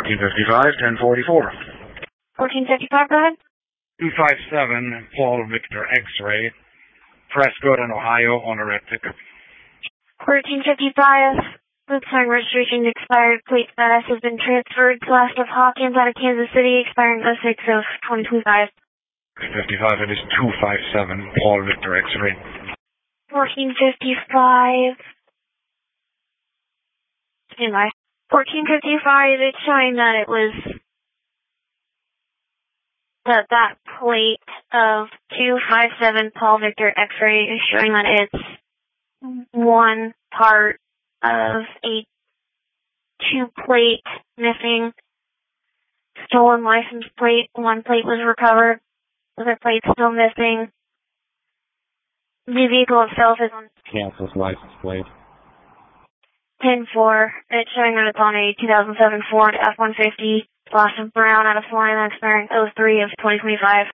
1455, 1044. 1455, go ahead. 257, Paul Victor X-Ray, Prescott in Ohio on a red pickup. 1455, Luke-sign registration expired. Plate status has been transferred. Class of Hawkins out of Kansas City, expiring 06 of 2025. 55, it is 257, Paul Victor X-Ray. 1455. Stand by. 1455, it's showing that it was that plate of 257 Paul Victor X-Ray is showing that it's one part of a two-plate missing. Stolen license plate. One plate was recovered. The other plate still missing. The vehicle itself is on Cancels license plate. 10-4. It's showing that it's on a 2007 Ford F-150 Boston Brown out of Florida, expiring 03 of 2025.